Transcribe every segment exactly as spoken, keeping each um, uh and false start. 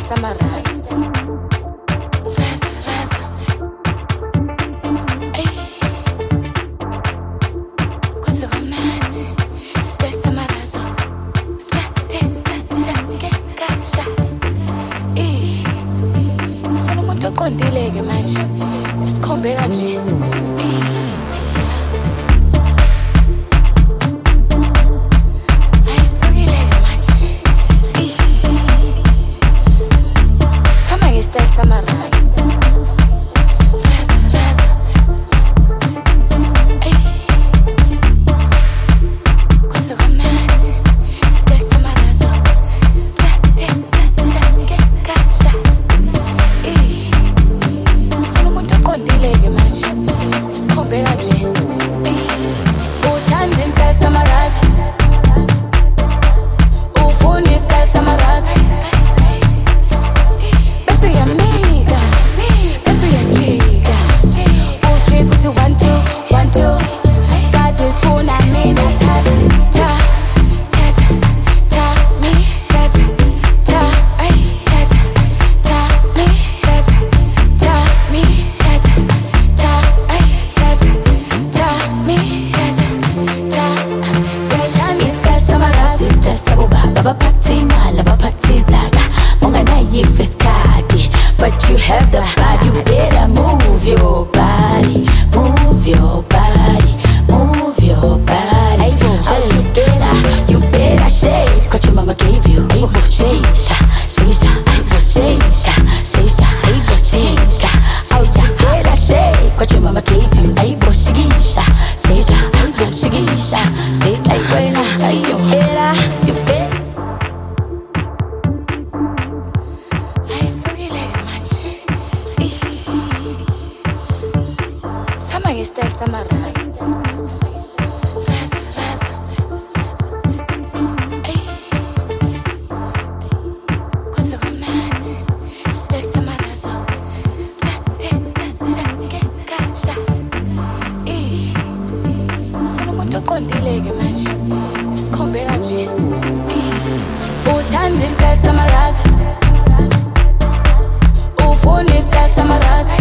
samarazi. Raza, raza. Ey. Kuze kamnandi. Stay samarazo. Zate, zate, kasha. Ey. Sifuna umuntu oqondile-ke manje. Isikhombe kanje. Ey. But you have the body, you better move your body, move your body, move your body. Oh, you better, you better shake what your mama gave you. Able change, change, able change, change, able change. Oh, you better shake what your mama gave you. Able change, change, able change. Say, hey, when I say you better, you better. Stay samarazi. Raza, raza. Ey. Kuze kamnandi. Stay samarazo. Zate, zate, kasha. Ey. Sifuna umuntu oqondile-ke manje. Isikhombe kanje. Ey. Uthanda stay samarazi. Ufuna stay samarazi.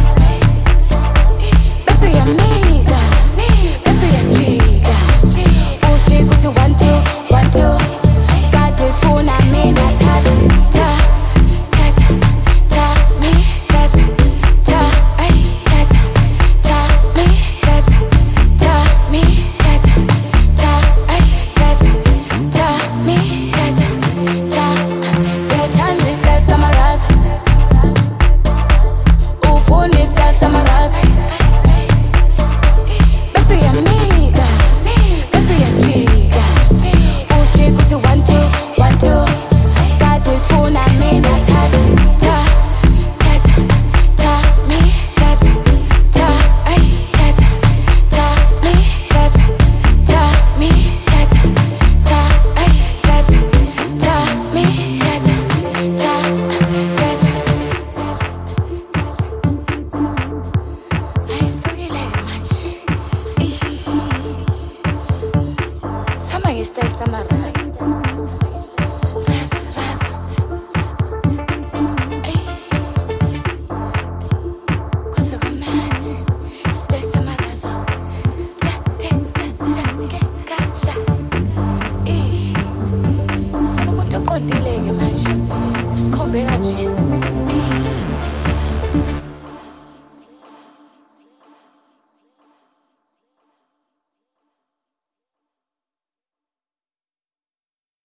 Stay samarazi. Raza, raza. Ey. Kuze kamnandi. Stay samarazo. Zate, zate, kasha. Ey. Sifuna umuntu oqondile-ke manje. Isikhombe kanje.